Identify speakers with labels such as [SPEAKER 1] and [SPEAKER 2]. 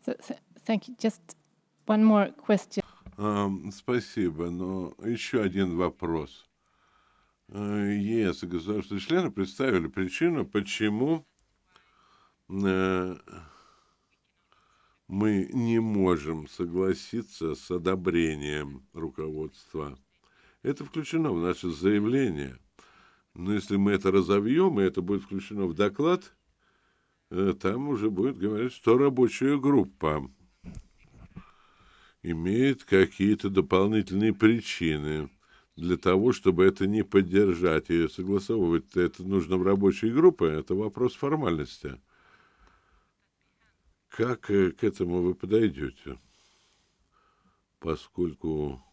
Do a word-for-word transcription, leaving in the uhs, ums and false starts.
[SPEAKER 1] So, th- thank you. Just one more question.
[SPEAKER 2] Ам, Спасибо, но еще один вопрос. Э, ЕС и государства-члены представили причину, почему э, мы не можем согласиться с одобрением руководства. Это включено в наше заявление. Но если мы это разовьем, и это будет включено в доклад, э, там уже будет говорить, что рабочая группа имеет какие-то дополнительные причины для того, чтобы это не поддержать. И согласовывать это нужно в рабочей группе, это вопрос формальности. Как э, к этому вы подойдете? Поскольку